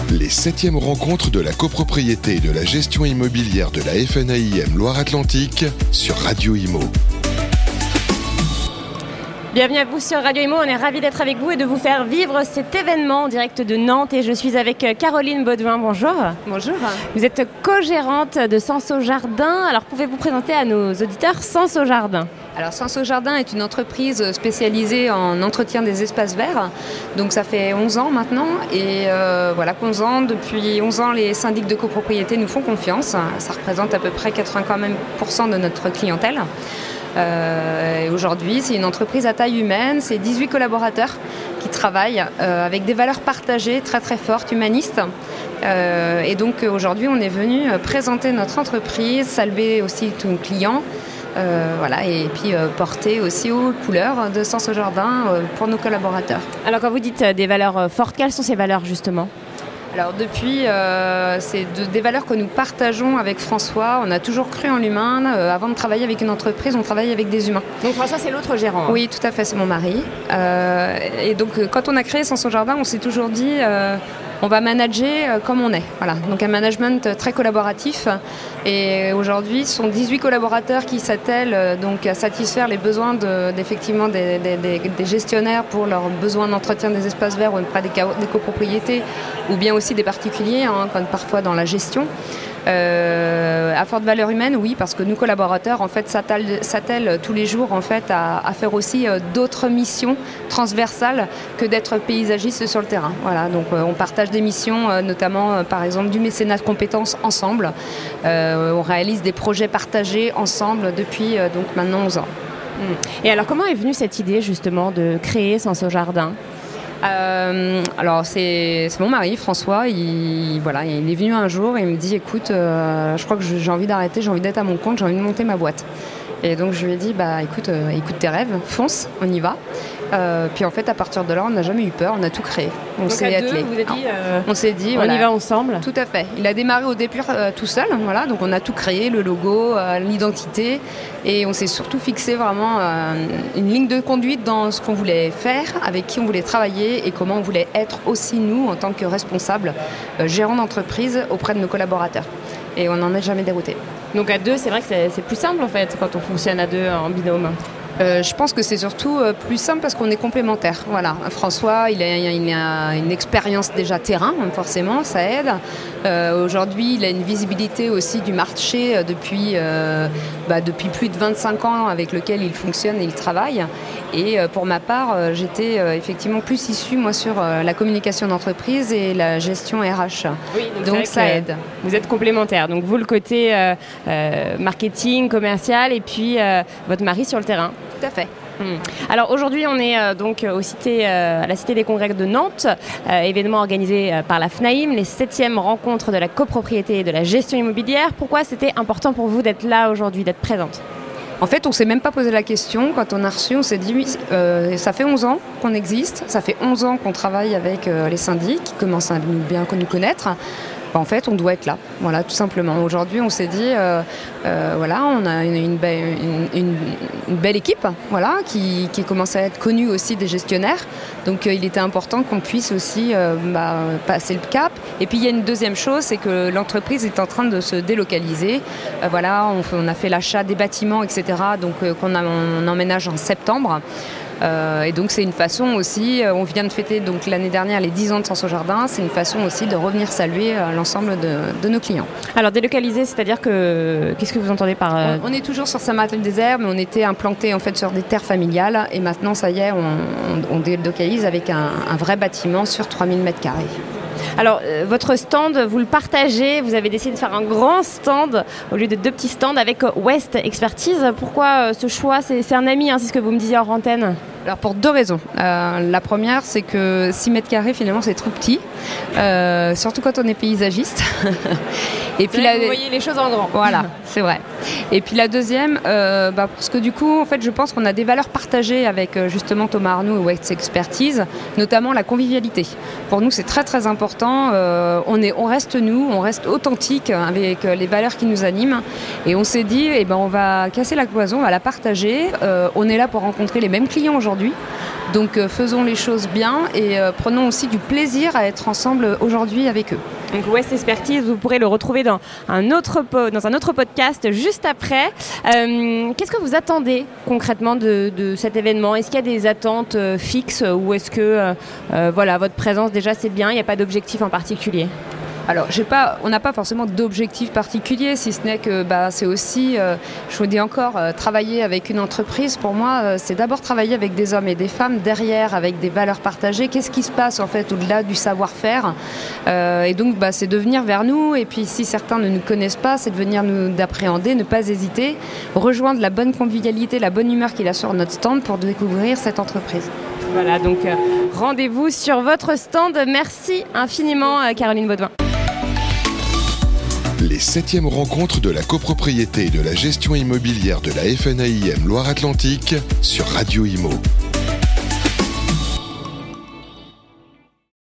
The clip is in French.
Les 7e rencontres de la copropriété et de la gestion immobilière de la FNAIM Loire-Atlantique sur Radio Imo. Bienvenue à vous sur Radio Imo, on est ravis d'être avec vous et de vous faire vivre cet événement en direct de Nantes. Et je suis avec Caroline Baudouin, bonjour. Bonjour. Vous êtes co-gérante de Sens au Jardin. Alors pouvez-vous présenter à nos auditeurs Sens au Jardin ? Alors Sens au Jardin est une entreprise spécialisée en entretien des espaces verts. Donc ça fait 11 ans maintenant et depuis 11 ans les syndics de copropriété nous font confiance. Ça représente à peu près 80% de notre clientèle. Et aujourd'hui, c'est une entreprise à taille humaine, c'est 18 collaborateurs qui travaillent avec des valeurs partagées très très fortes, humanistes. Et donc aujourd'hui, on est venu présenter notre entreprise, saluer aussi tous nos clients. Et puis porter aussi aux couleurs de Sens au Jardin pour nos collaborateurs. Alors quand vous dites des valeurs fortes, quelles sont ces valeurs justement ? Alors depuis, c'est des valeurs que nous partageons avec François. On a toujours cru en l'humain. Avant de travailler avec une entreprise, on travaille avec des humains. Donc François, c'est l'autre gérant. Oui, tout à fait, c'est mon mari. Et donc quand on a créé Sens au Jardin, on s'est toujours dit on va manager comme on est. Voilà. Donc un management très collaboratif. Et aujourd'hui, ce sont 18 collaborateurs qui s'attellent donc à satisfaire les besoins d'effectivement des gestionnaires pour leurs besoins d'entretien des espaces verts auprès des copropriétés ou bien aussi des particuliers, comme parfois dans la gestion. À forte valeur humaine, oui, parce que nos collaborateurs en fait s'attellent tous les jours en fait à faire aussi d'autres missions transversales que d'être paysagistes sur le terrain. Voilà, donc on partage des missions, notamment par exemple du mécénat de compétences ensemble. On réalise des projets partagés ensemble depuis donc maintenant 11 ans. Et alors comment est venue cette idée justement de créer Sens au Jardin ? Alors c'est mon mari François, il est venu un jour et il me dit écoute, je crois que j'ai envie d'arrêter, j'ai envie d'être à mon compte, j'ai envie de monter ma boîte. Et donc je lui ai dit écoute tes rêves, fonce, on y va. Puis en fait à partir de là on n'a jamais eu peur, on a tout créé. On s'est attelé. On s'est dit on y va ensemble. Tout à fait. Il a démarré au début tout seul, voilà, donc on a tout créé, le logo, l'identité, et on s'est surtout fixé vraiment une ligne de conduite dans ce qu'on voulait faire, avec qui on voulait travailler et comment on voulait être aussi nous en tant que responsables gérants d'entreprise auprès de nos collaborateurs. Et on n'en est jamais dérouté. Donc à deux, c'est vrai que c'est plus simple en fait quand on fonctionne à deux en binôme. Je pense que c'est surtout plus simple parce qu'on est complémentaires. Voilà. François, il a une expérience déjà terrain, forcément, ça aide. Aujourd'hui, il a une visibilité aussi du marché depuis plus de 25 ans avec lequel il fonctionne et il travaille. Et pour ma part, j'étais effectivement plus issue moi sur la communication d'entreprise et la gestion RH. Oui, donc ça aide. Vous êtes complémentaires. Donc vous, le côté marketing, commercial, et puis votre mari sur le terrain. Tout à fait. Alors aujourd'hui, on est à la Cité des Congrès de Nantes, événement organisé par la FNAIM, les 7e rencontres de la copropriété et de la gestion immobilière. Pourquoi c'était important pour vous d'être là aujourd'hui, d'être présente ? En fait, on ne s'est même pas posé la question. Quand on a reçu, on s'est dit oui, ça fait 11 ans qu'on existe, ça fait 11 ans qu'on travaille avec les syndics qui commencent à bien nous connaître. En fait, on doit être là, voilà, tout simplement. Aujourd'hui, on s'est dit, on a une belle équipe, voilà, qui commence à être connue aussi des gestionnaires. Donc, il était important qu'on puisse aussi passer le cap. Et puis, il y a une deuxième chose, c'est que l'entreprise est en train de se délocaliser. On a fait l'achat des bâtiments, etc., donc on emménage en septembre. Et donc c'est une façon aussi, on vient de fêter donc l'année dernière les 10 ans de Sens au Jardin, c'est une façon aussi de revenir saluer l'ensemble de nos clients. Alors délocaliser, c'est-à-dire que, qu'est-ce que vous entendez par... On est toujours sur Saint-Martin-des-Herbes, mais on était implanté en fait sur des terres familiales et maintenant ça y est, on délocalise avec un vrai bâtiment sur 3000 m². Alors, votre stand, vous le partagez, vous avez décidé de faire un grand stand au lieu de 2 petits stands avec West Expertise. Pourquoi ce choix ? C'est un ami, c'est ce que vous me disiez hors antenne. Alors pour 2 raisons. La première, c'est que 6 m² finalement c'est trop petit, surtout quand on est paysagiste. Et puis vous voyez les choses en grand. Voilà, c'est vrai. Et puis la deuxième, parce que du coup, en fait, je pense qu'on a des valeurs partagées avec justement Thomas Arnoux et West Expertise, notamment la convivialité. Pour nous, c'est très très important. On reste nous, on reste authentique avec les valeurs qui nous animent. Et on s'est dit, on va casser la cloison, on va la partager. On est là pour rencontrer les mêmes clients aujourd'hui aujourd'hui. Donc faisons les choses bien et prenons aussi du plaisir à être ensemble aujourd'hui avec eux. Donc West Expertise, vous pourrez le retrouver dans un autre podcast juste après. Qu'est-ce que vous attendez concrètement de cet événement ? Est-ce qu'il y a des attentes fixes ou est-ce que votre présence déjà c'est bien, il n'y a pas d'objectif en particulier ? Alors, on n'a pas forcément d'objectif particulier, si ce n'est que c'est aussi, je vous dis encore, travailler avec une entreprise, pour moi, c'est d'abord travailler avec des hommes et des femmes derrière, avec des valeurs partagées. Qu'est-ce qui se passe en fait au-delà du savoir-faire ? Et donc, c'est de venir vers nous. Et puis, si certains ne nous connaissent pas, c'est de venir d'appréhender, ne pas hésiter, rejoindre la bonne convivialité, la bonne humeur qu'il a sur notre stand pour découvrir cette entreprise. Voilà, donc rendez-vous sur votre stand. Merci infiniment, Caroline Baudouin. Les 7e rencontres de la copropriété et de la gestion immobilière de la FNAIM Loire-Atlantique sur Radio Imo.